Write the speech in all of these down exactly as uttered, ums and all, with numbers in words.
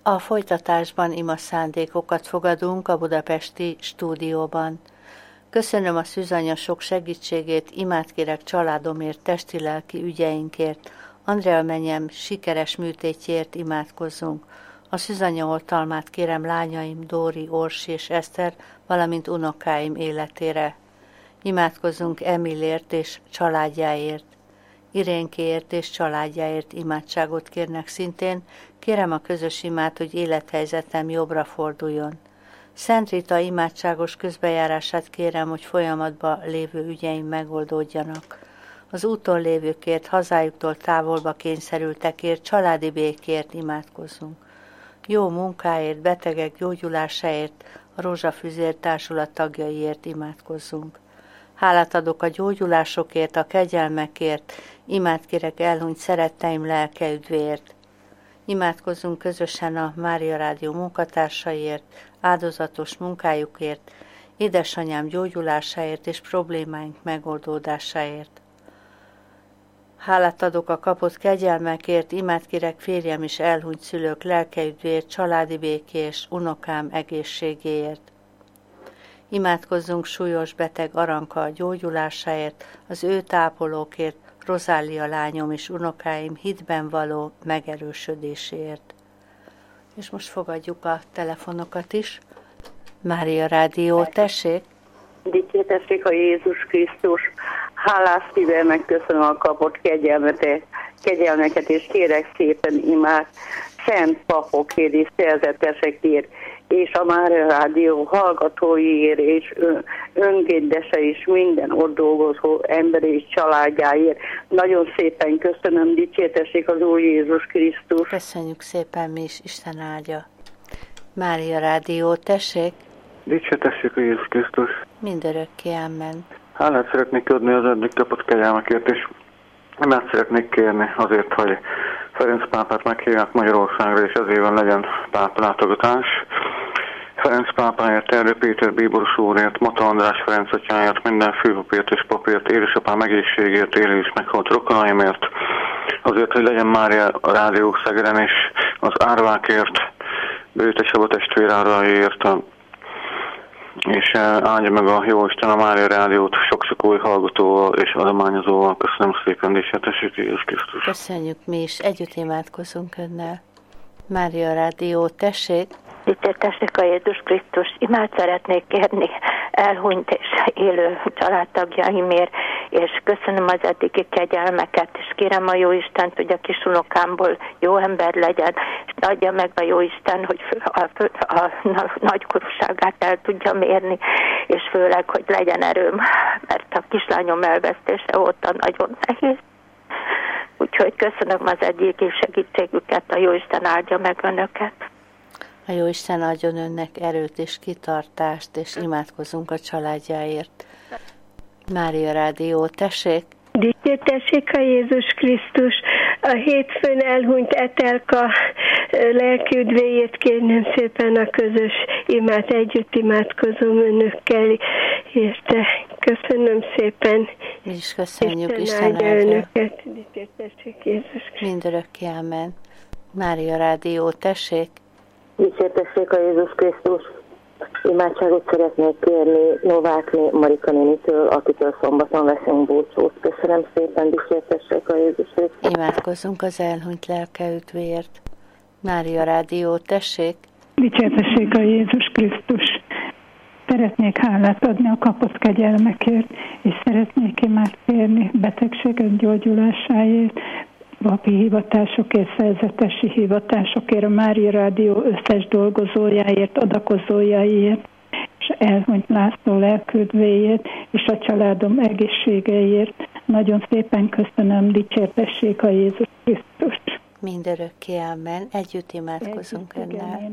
A folytatásban ima szándékokat fogadunk a budapesti stúdióban. Köszönöm a Szűzanya sok segítségét, imát kérek családomért, testi-lelki ügyeinkért, Andrea menyem sikeres műtétjéért imádkozzunk. A Szűzanya oltalmát kérem lányaim Dóri, Orsi és Eszter, valamint unokáim életére. Imádkozzunk Emilért és családjáért. Irénkéért és családjáért imádságot kérnek szintén, kérem a közös imát, hogy élethelyzetem jobbra forduljon. Szent Rita imádságos közbejárását kérem, hogy folyamatban lévő ügyeim megoldódjanak. Az úton lévőkért, hazájuktól távolba kényszerültekért, családi békért imádkozzunk. Jó munkáért, betegek gyógyulásáért, a Rózsafüzér társulat tagjaiért imádkozzunk. Hálát adok a gyógyulásokért, a kegyelmekért, imát kérek elhunyt szeretteim lelke üdvéért. Imádkozzunk közösen a Mária Rádió munkatársaiért, áldozatos munkájukért, édesanyám gyógyulásáért és problémáink megoldódásáért. Hálát adok a kapott kegyelmekért, imát kérek férjem és elhunyt szülők lelke üdvéért, családi békés, unokám egészségéért. Imádkozzunk súlyos beteg Aranka gyógyulásáért, az ő tápolókért, Rozália lányom és unokáim hitben való megerősödéséért. És most fogadjuk a telefonokat is. Mária Rádió, tessék! Dicsértessék a Jézus Krisztus! Hálás szívvel megköszönöm a kapott kegyelmet, kegyelmeket, és kérek szépen imát szent papokért és szerzetesekért, és a Mária Rádió hallgatóiért, és ön, önkéntese is minden ott dolgozó ember és családjáért. Nagyon szépen köszönöm, dicsértessék az Úr Jézus Krisztus. Köszönjük szépen mi is, Isten áldja. Mária Rádió, tessék! Dicsértessék a Jézus Krisztus. Mindörökké, amen. Hálát szeretnék adni az eddig kapott kegyelmekért, és imát szeretnék kérni azért, hogy Ferenc pápát meghívják Magyarországra, és ezében legyen pápalátogatás. Ferenc pápáért, Erdő Péter bíboros úrért, Mata András Ferenc atyáért, minden főpapért és papért, édesapám egészségért, élő és meghalt rokonaimért, azért, hogy legyen Mária a Rádió Szegeden, és az árvákért, Bőte Csaba testvéráraiért, és áldja meg a Jóisten a Mária Rádiót sok-sok új hallgatóval és adományozóval. Köszönöm szépen, dicsértessék Jézus Krisztus. Köszönjük mi is, együtt imádkozunk önnel. Mária Rádió, tessék! Dicsértessék a Jézus Krisztus! Imát szeretnék kérni elhunyt és élő családtagjaimért, és köszönöm az eddigi kegyelmeket, és kérem a Jóistent, hogy a kisunokámból jó ember legyen, és adja meg a Jóisten, hogy a, a, a, a nagykorúságát el tudja mérni, és főleg, hogy legyen erőm, mert a kislányom elvesztése óta nagyon nehéz. Úgyhogy köszönöm az eddigi segítségüket, a Jóisten áldja meg önöket. A Jóisten adjon önnek erőt és kitartást, és imádkozunk a családjáért. Mária Rádió, tessék! Dicsértessék a Jézus Krisztus! A hétfőn elhunyt Etelka lelki üdvéjét kérném szépen a közös imát, együtt imádkozom önökkel, érte. Köszönöm szépen. Mi is köszönjük, Isten áldja önöket. Dicsértessék Jézus Krisztus! Mindörökké, amen. Mária Rádió, tessék! Dicsértessék a Jézus Krisztus! Imádságot szeretnék kérni Novákné Marika nénitől, akitől szombaton veszünk búcsút. Köszönöm szépen, dicsértessék a Jézus Krisztus! Imádkozzunk az elhunyt lelke üdvéért. Mária Rádió, tessék! Dicsértessék a Jézus Krisztus! Szeretnék hálát adni a kapott kegyelmekért, és szeretnék imát kérni betegségek gyógyulásáért, papi hivatásokért, szerzetesi hivatásokért, a Mária Rádió összes dolgozójáért, adakozójáért, és elhunyt László lelküdvéért, és a családom egészségeiért. Nagyon szépen köszönöm, dicsértessék a Jézus Krisztus. Mindörökké, amen. Együtt imádkozunk önnel.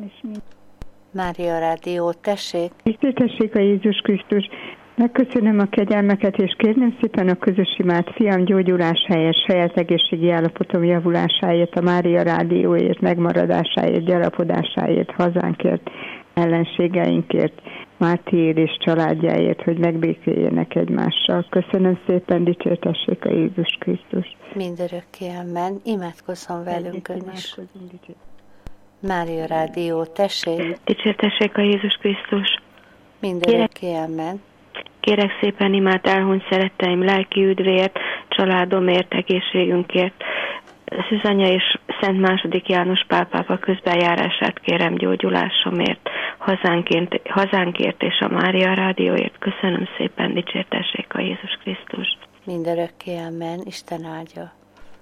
Mária Rádió, tessék! Dicsértessék a Jézus Krisztus! Megköszönöm a kegyelmeket, és kérném szépen a közös imát fiam gyógyulásáért, saját egészségi állapotom javulásáért, a Mária Rádióért, megmaradásáért, gyarapodásáért, hazánkért, ellenségeinkért, Mártiért és családjáért, hogy megbékéljenek egymással. Köszönöm szépen, dicsértessék a Jézus Krisztus. Mindörökké, amen. Imádkozzon velünk ön is. Mária Rádió, tessék! Dicsértessék a Jézus Krisztus! Mindörökké, amen. Kérek szépen imát elhunyt szeretteim lelki üdvért, családomért, egészségünkért. Szűzanya és Szent második János Pál pápa közbenjárását kérem gyógyulásomért, hazánkért, hazánkért és a Mária Rádióért. Köszönöm szépen, dicsértessék a Jézus Krisztus! Mindörökké, amen. Isten áldja.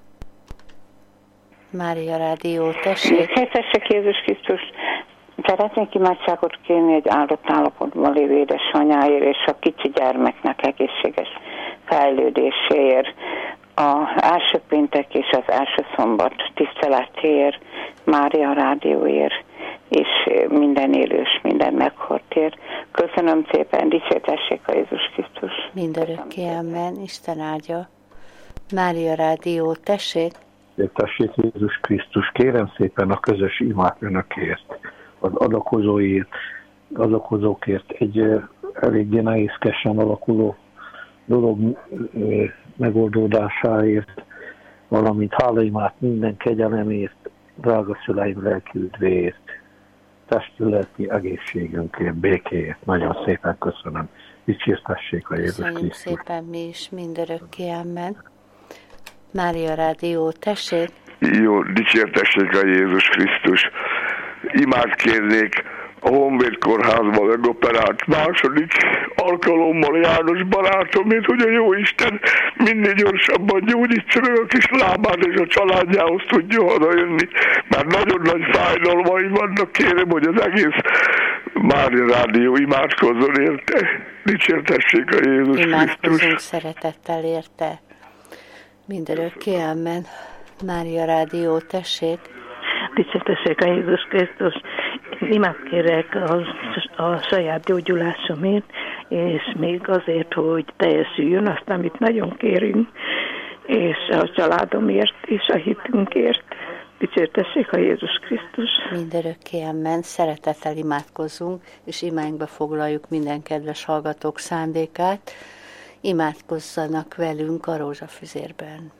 Mária Rádió, tessék! Dicsértessék Jézus Krisztus! Szeretnék imádságot kérni egy áldott állapotban lévő édesanyáért és a kicsi gyermeknek egészséges fejlődéséért. Az első péntek és az első szombat tiszteletéért, Mária Rádióért és minden élős, minden meghortért. Köszönöm szépen, dicsértessék a Jézus Krisztus! Mindörökké, amen. Isten áldja. Mária Rádió, tessék! Tessék Jézus Krisztus, kérem szépen a közös imát önökért, az adakozóért, adakozókért egy eléggé nehézkesen alakuló dolog megoldódásáért, valamint hálaimát minden kegyelemért, drága szüleim lelki üdvéért, testületi egészségünkért, békéért. Nagyon szépen köszönöm. Dicsértessék a Jézus Krisztus. Köszönjük szépen mi is, mindörökké, amen. Mária Rádió, tessék! Jó, dicsértessék a Jézus Krisztus. Imát kérnék a Honvéd Kórházban megoperált második alkalommal János barátomért, hogy a Jóisten minél gyorsabban gyógyítsa meg a kis lábát, és a családjához tudja odajönni, mert nagyon nagy fájdalmai vannak. Kérem, hogy az egész Mária Rádió imádkozzon érte. Dicsértessék a Jézus Krisztus. Imádkozunk szeretettel érte. Mindörökké, amen. Mária Rádió, tessék! Dicsértessék a Jézus Krisztus! Imát kérek a, a saját gyógyulásomért, és még azért, hogy teljesüljön azt, amit nagyon kérünk, és a családomért, és a hitünkért. Dicsértessék a Jézus Krisztus! Mindörökké, amen. Szeretettel imádkozzunk, és imáinkba foglaljuk minden kedves hallgatók szándékát. Imádkozzanak velünk a rózsafüzérben.